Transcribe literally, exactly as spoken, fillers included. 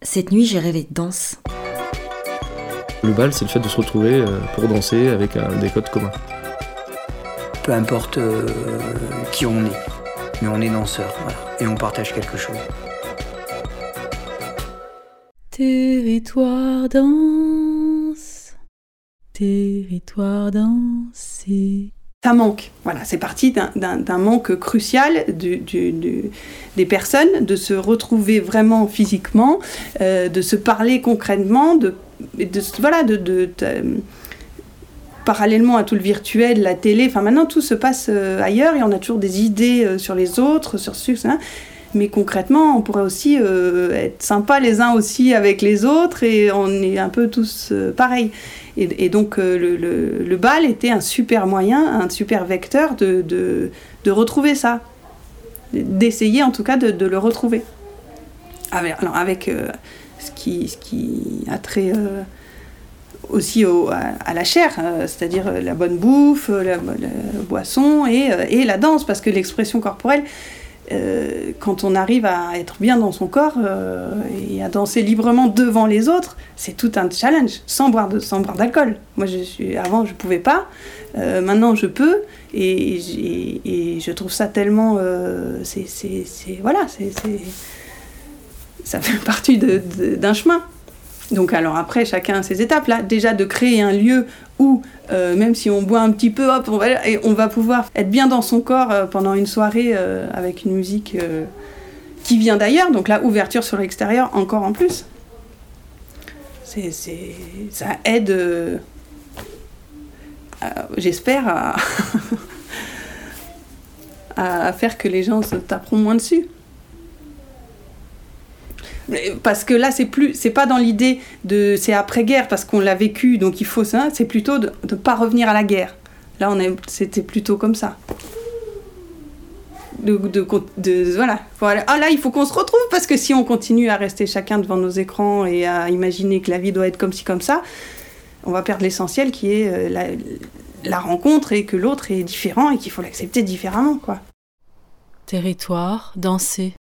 Cette nuit, j'ai rêvé de danse. Le bal, c'est le fait de se retrouver pour danser avec un, des codes communs. Peu importe euh, qui on est, mais on est danseur, voilà, et on partage quelque chose. Territoire danse, territoire dansé. Ça manque, voilà, c'est parti d'un, d'un, d'un manque crucial du, du, du, des personnes, de se retrouver vraiment physiquement, euh, de se parler concrètement, de, de, voilà, de, de, de, parallèlement à tout le virtuel, la télé, enfin maintenant tout se passe euh, ailleurs et on a toujours des idées euh, sur les autres, sur ce, hein, mais concrètement on pourrait aussi euh, être sympa les uns aussi avec les autres et on est un peu tous euh, pareils. Et, et donc euh, le, le, le bal était un super moyen, un super vecteur de, de, de retrouver ça, d'essayer en tout cas de, de le retrouver. Avec, alors avec euh, ce, qui, ce qui a trait euh, aussi au, à, à la chair, euh, c'est-à-dire la bonne bouffe, la, la boisson et, euh, et la danse, parce que l'expression corporelle, Euh, quand on arrive à être bien dans son corps euh, et à danser librement devant les autres, c'est tout un challenge, sans boire, de, sans boire d'alcool. Moi, je suis, avant, je ne pouvais pas. Euh, maintenant, je peux. Et, et, et je trouve ça tellement... Euh, c'est, c'est, c'est, voilà, c'est, c'est, ça fait partie de, de, d'un chemin. Donc, alors après, chacun a ses étapes. Là, déjà, de créer un lieu où, euh, même si on boit un petit peu, hop, on va, et on va pouvoir être bien dans son corps euh, pendant une soirée euh, avec une musique euh, qui vient d'ailleurs. Donc là, ouverture sur l'extérieur, encore en plus. C'est, c'est, ça aide, euh, à, j'espère, à, à faire que les gens se taperont moins dessus. Parce que là, c'est plus, c'est pas dans l'idée de, c'est après-guerre parce qu'on l'a vécu, donc il faut ça. C'est plutôt de ne pas revenir à la guerre. Là, on est, c'était plutôt comme ça. De, de, de, voilà. voilà. Ah là, il faut qu'on se retrouve parce que si on continue à rester chacun devant nos écrans et à imaginer que la vie doit être comme ci comme ça, on va perdre l'essentiel qui est la, la rencontre et que l'autre est différent et qu'il faut l'accepter différemment, quoi. Territoire dansé.